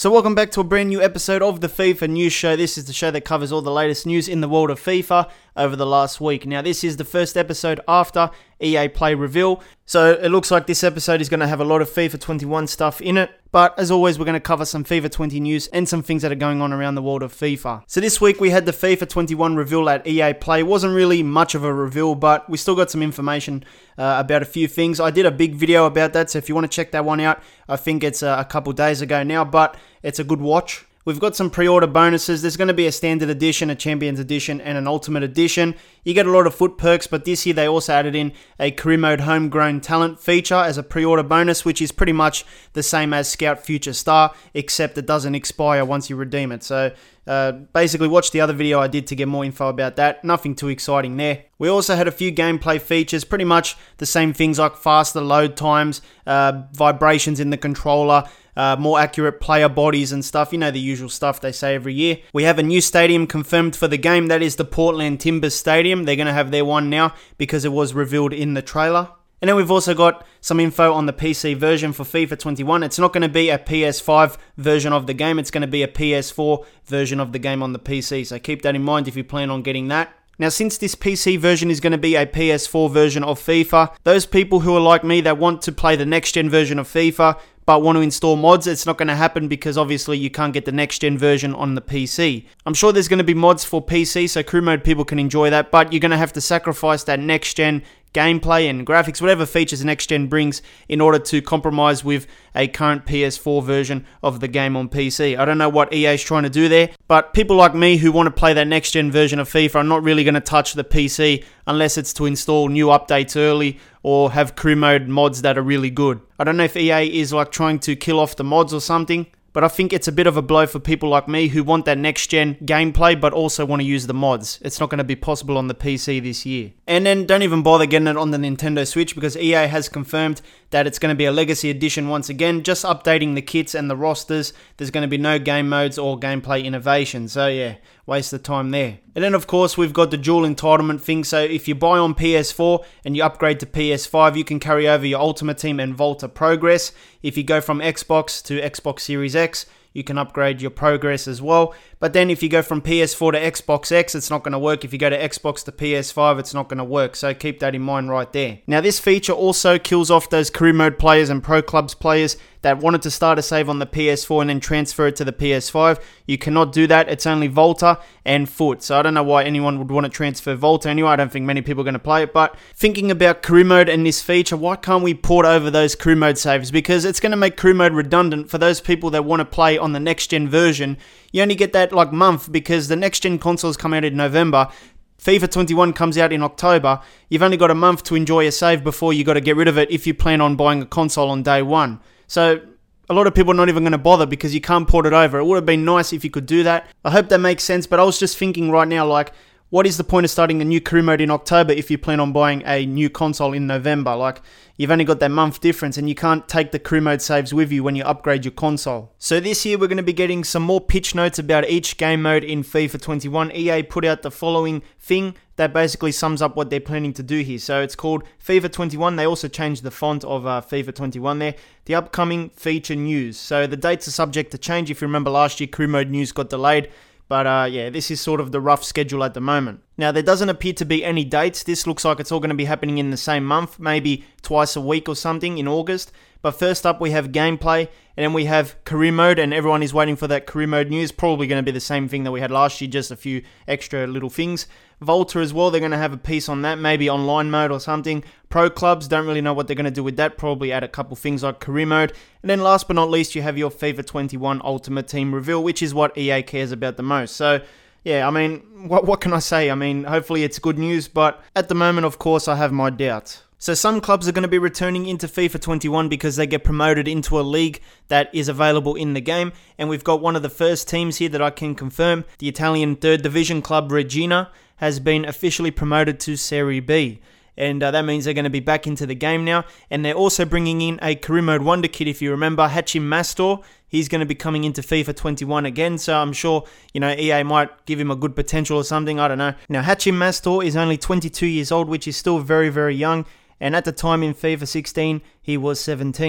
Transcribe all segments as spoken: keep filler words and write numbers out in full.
So welcome back to a brand new episode of the FIFA News Show. This is the show that covers all the latest news in the world of FIFA over the last week. Now this is the first episode after E A Play reveal, so it looks like this episode is going to have a lot of FIFA twenty-one stuff in it. But as always, we're going to cover some FIFA twenty news and some things that are going on around the world of FIFA. So this week we had the FIFA twenty-one reveal at E A Play. It wasn't really much of a reveal, but we still got some information uh, about a few things. I did a big video about that, so if you want to check that one out, I think it's uh, a couple days ago now, but it's a good watch. We've got some pre-order bonuses. There's going to be a standard edition, a champions edition, and an ultimate edition. You get a lot of foot perks, but this year they also added in a career mode homegrown talent feature as a pre-order bonus, which is pretty much the same as Scout Future Star, except it doesn't expire once you redeem it. So uh, basically watch the other video I did to get more info about that. Nothing too exciting there. We also had a few gameplay features, pretty much the same things like faster load times, uh, vibrations in the controller, Uh, more accurate player bodies and stuff. You know, the usual stuff they say every year. We have a new stadium confirmed for the game. That is the Portland Timbers Stadium. They're going to have their one now because it was revealed in the trailer. And then we've also got some info on the P C version for FIFA twenty-one. It's not going to be a P S five version of the game. It's going to be a P S four version of the game on the P C. So keep that in mind if you plan on getting that. Now, since this P C version is going to be a P S four version of FIFA, those people who are like me that want to play the next-gen version of FIFA but want to install mods, it's not going to happen because obviously you can't get the next-gen version on the P C. I'm sure there's going to be mods for P C, so crew mode people can enjoy that, but you're going to have to sacrifice that next-gen gameplay and graphics, whatever features next-gen brings, in order to compromise with a current P S four version of the game on P C. I don't know what E A is trying to do there, but people like me who want to play that next-gen version of FIFA are not really going to touch the P C unless it's to install new updates early or have crew mode mods that are really good. I don't know if E A is like trying to kill off the mods or something, but I think it's a bit of a blow for people like me who want that next-gen gameplay but also want to use the mods. It's not going to be possible on the P C this year. And then don't even bother getting it on the Nintendo Switch because E A has confirmed that it's going to be a Legacy Edition once again, just updating the kits and the rosters. There's going to be no game modes or gameplay innovation. So yeah, waste of time there. And then of course we've got the dual entitlement thing. So if you buy on P S four and you upgrade to P S five, you can carry over your Ultimate Team and Volta Progress. If you go from Xbox to Xbox Series X, you can upgrade your progress as well. But then if you go from P S four to Xbox X, it's not going to work. If you go to Xbox to P S five, it's not going to work. So keep that in mind right there. Now this feature also kills off those career mode players and Pro Clubs players that wanted to start a save on the P S four and then transfer it to the P S five. You cannot do that. It's only Volta and Foot. So I don't know why anyone would want to transfer Volta anyway. I don't think many people are going to play it. But thinking about career mode and this feature, why can't we port over those career mode saves? Because it's going to make career mode redundant for those people that want to play on the next gen version. You only get that like month because the next gen consoles come out in November. FIFA twenty-one comes out in October. You've only got a month to enjoy your save before you got to get rid of it if you plan on buying a console on day one. So a lot of people are not even going to bother because you can't port it over. It would have been nice if you could do that. I hope that makes sense, but I was just thinking right now, like, what is the point of starting a new career mode in October if you plan on buying a new console in November? Like, you've only got that month difference and you can't take the career mode saves with you when you upgrade your console. So this year we're going to be getting some more pitch notes about each game mode in FIFA twenty-one. E A put out the following thing that basically sums up what they're planning to do here. So it's called FIFA twenty-one. They also changed the font of uh, FIFA twenty-one there. The upcoming feature news. So the dates are subject to change. If you remember last year, career mode news got delayed. But uh, yeah, this is sort of the rough schedule at the moment. Now, there doesn't appear to be any dates. This looks like it's all going to be happening in the same month, maybe twice a week or something in August. But first up, we have gameplay, and then we have career mode, and everyone is waiting for that career mode news. Probably going to be the same thing that we had last year, just a few extra little things. Volta as well, they're going to have a piece on that, maybe online mode or something. Pro Clubs, don't really know what they're going to do with that. Probably add a couple things like career mode. And then last but not least, you have your FIFA twenty-one Ultimate Team reveal, which is what E A cares about the most. So yeah, I mean, what what can I say? I mean, hopefully it's good news, but at the moment, of course, I have my doubts. So some clubs are going to be returning into FIFA twenty-one because they get promoted into a league that is available in the game. And we've got one of the first teams here that I can confirm. The Italian third Division club Regina has been officially promoted to Serie B. And uh, that means they're going to be back into the game now. And they're also bringing in a career mode wonder kid. If you remember, Hachim Mastor, he's going to be coming into FIFA twenty-one again. So I'm sure, you know, E A might give him a good potential or something. I don't know. Now, Hachim Mastor is only twenty-two years old, which is still very, very young. And at the time in FIFA sixteen, he was seventeen.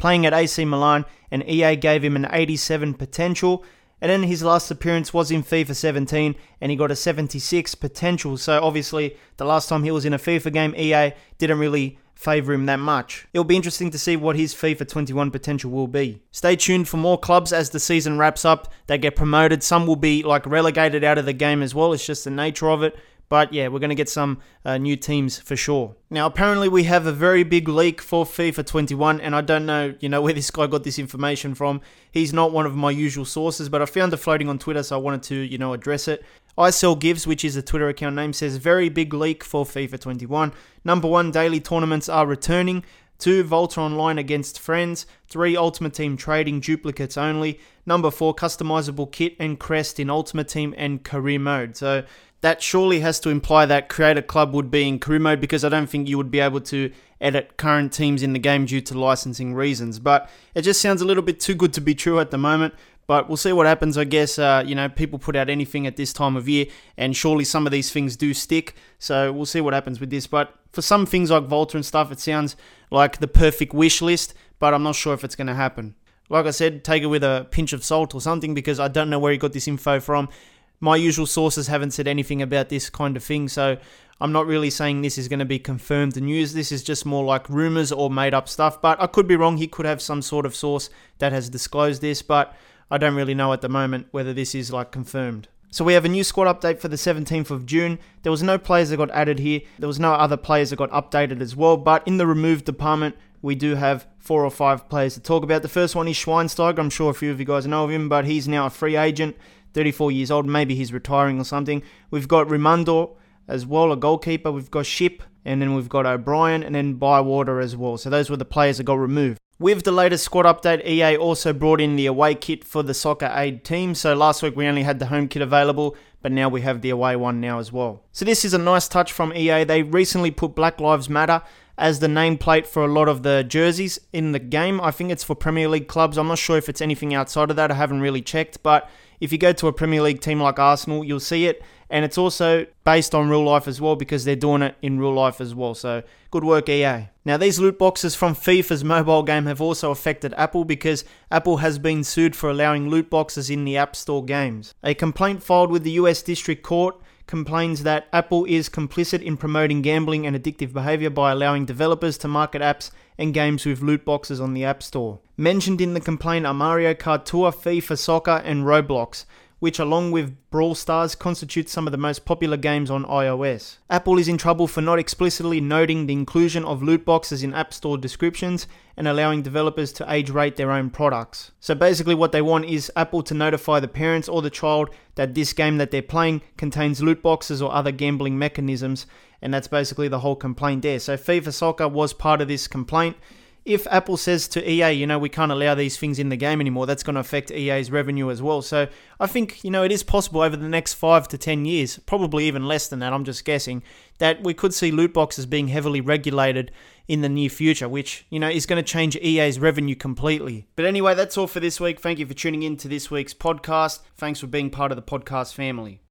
playing at A C Milan, and E A gave him an eighty-seven potential. And then his last appearance was in FIFA seventeen, and he got a seventy-six potential. So obviously, the last time he was in a FIFA game, E A didn't really favour him that much. It'll be interesting to see what his FIFA twenty-one potential will be. Stay tuned for more clubs as the season wraps up. They get promoted. Some will be like relegated out of the game as well. It's just the nature of it. But yeah, we're going to get some uh, new teams for sure. Now, apparently we have a very big leak for FIFA twenty-one, and I don't know, you know, where this guy got this information from. He's not one of my usual sources, but I found it floating on Twitter, so I wanted to, you know, address it. iSellGives, which is a Twitter account name, says very big leak for FIFA twenty-one. Number one, daily tournaments are returning. Two, Volta Online against friends. Three, Ultimate Team trading, duplicates only. Number four, customizable kit and crest in Ultimate Team and career mode. So that surely has to imply that Create a Club would be in career mode, because I don't think you would be able to edit current teams in the game due to licensing reasons. But it just sounds a little bit too good to be true at the moment. But we'll see what happens. I guess, uh, you know, people put out anything at this time of year, and surely some of these things do stick. So we'll see what happens with this. But for some things like Volta and stuff, it sounds like the perfect wish list, but I'm not sure if it's going to happen. Like I said, take it with a pinch of salt or something, because I don't know where he got this info from. My usual sources haven't said anything about this kind of thing, so I'm not really saying this is going to be confirmed news. This is just more like rumors or made up stuff, but I could be wrong. He could have some sort of source that has disclosed this, but I don't really know at the moment whether this is like confirmed. So we have a new squad update for the seventeenth of June. There was no players that got added here. There was no other players that got updated as well, but in the removed department, we do have four or five players to talk about. The first one is Schweinsteiger. I'm sure a few of you guys know of him, but he's now a free agent, thirty-four years old. Maybe he's retiring or something. We've got Rimando as well, a goalkeeper. We've got Ship, and then we've got O'Brien, and then Bywater as well. So those were the players that got removed. With the latest squad update, E A also brought in the away kit for the Soccer Aid team. So last week we only had the home kit available, but now we have the away one now as well. So this is a nice touch from E A. They recently put Black Lives Matter as the nameplate for a lot of the jerseys in the game. I think it's for Premier League clubs. I'm not sure if it's anything outside of that. I haven't really checked, but if you go to a Premier League team like Arsenal, you'll see it. And it's also based on real life as well, because they're doing it in real life as well. So good work, E A. Now, these loot boxes from FIFA's mobile game have also affected Apple, because Apple has been sued for allowing loot boxes in the App Store games. A complaint filed with the U S District Court complains that Apple is complicit in promoting gambling and addictive behavior by allowing developers to market apps and games with loot boxes on the App Store. Mentioned in the complaint are Mario Kart Tour, FIFA Soccer, and Roblox, which along with Brawl Stars constitute some of the most popular games on iOS. Apple is in trouble for not explicitly noting the inclusion of loot boxes in App Store descriptions and allowing developers to age rate their own products. So basically what they want is Apple to notify the parents or the child that this game that they're playing contains loot boxes or other gambling mechanisms, and that's basically the whole complaint there. So FIFA Soccer was part of this complaint. If Apple says to E A, you know, we can't allow these things in the game anymore, that's going to affect E A's revenue as well. So I think, you know, it is possible over the next five to ten years, probably even less than that, I'm just guessing, that we could see loot boxes being heavily regulated in the near future, which, you know, is going to change E A's revenue completely. But anyway, that's all for this week. Thank you for tuning in to this week's podcast. Thanks for being part of the podcast family.